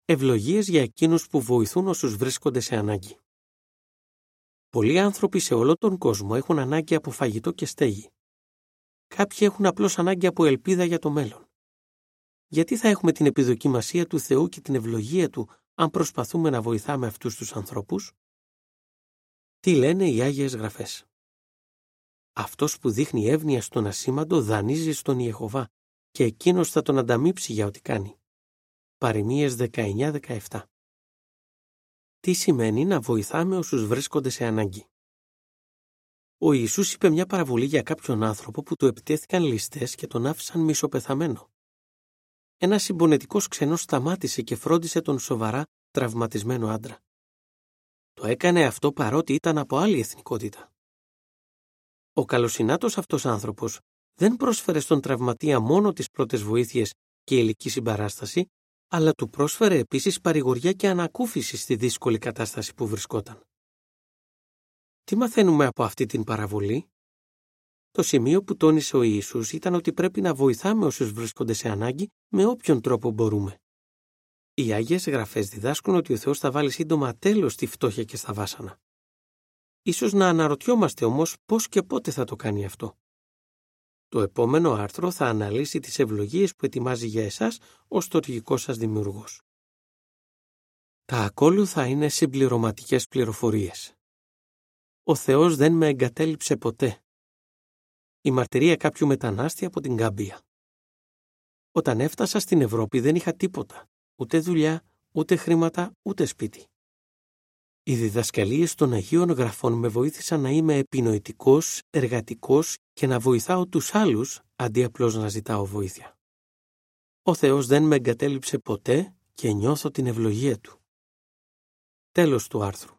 Ευλογίες για εκείνους που βοηθούν όσους βρίσκονται σε ανάγκη. Πολλοί άνθρωποι σε όλο τον κόσμο έχουν ανάγκη από φαγητό και στέγη. Κάποιοι έχουν απλώς ανάγκη από ελπίδα για το μέλλον. Γιατί θα έχουμε την επιδοκιμασία του Θεού και την ευλογία Του αν προσπαθούμε να βοηθάμε αυτούς τους ανθρώπους? Τι λένε οι Άγιες Γραφές? Αυτός που δείχνει εύνοια στον ασήμαντο δανείζει στον Ιεχωβά και εκείνος θα τον ανταμείψει για ό,τι κάνει. Παροιμίες 19-17. Τι σημαίνει να βοηθάμε όσους βρίσκονται σε ανάγκη? Ο Ιησούς είπε μια παραβολή για κάποιον άνθρωπο που του επιτέθηκαν ληστές και τον άφησαν μισοπεθαμένο. Ένας συμπονετικός ξένος σταμάτησε και φρόντισε τον σοβαρά τραυματισμένο άντρα. Το έκανε αυτό παρότι ήταν από άλλη εθνικότητα. Ο καλοσυνάτος αυτός άνθρωπος δεν πρόσφερε στον τραυματία μόνο τις πρώτες βοήθειες και υλική συμπαράσταση, αλλά του πρόσφερε επίσης παρηγοριά και ανακούφιση στη δύσκολη κατάσταση που βρισκόταν. Τι μαθαίνουμε από αυτή την παραβολή? Το σημείο που τόνισε ο Ιησούς ήταν ότι πρέπει να βοηθάμε όσους βρίσκονται σε ανάγκη με όποιον τρόπο μπορούμε. Οι Άγιες Γραφές διδάσκουν ότι ο Θεός θα βάλει σύντομα τέλος στη φτώχεια και στα βάσανα. Ίσως να αναρωτιόμαστε όμως πώς και πότε θα το κάνει αυτό. Το επόμενο άρθρο θα αναλύσει τις ευλογίες που ετοιμάζει για εσάς ο στοργικός σας δημιουργός. Τα ακόλουθα είναι συμπληρωματικές πληροφορίες. Ο Θεός δεν με εγκατέλειψε ποτέ. Η μαρτυρία κάποιου μετανάστη από την Γκάμπια. Όταν έφτασα στην Ευρώπη δεν είχα τίποτα, ούτε δουλειά, ούτε χρήματα, ούτε σπίτι. Οι διδασκαλίες των Αγίων Γραφών με βοήθησαν να είμαι επινοητικός, εργατικός και να βοηθάω τους άλλους αντί απλώς να ζητάω βοήθεια. Ο Θεός δεν με εγκατέλειψε ποτέ και νιώθω την ευλογία Του. Τέλος του άρθρου.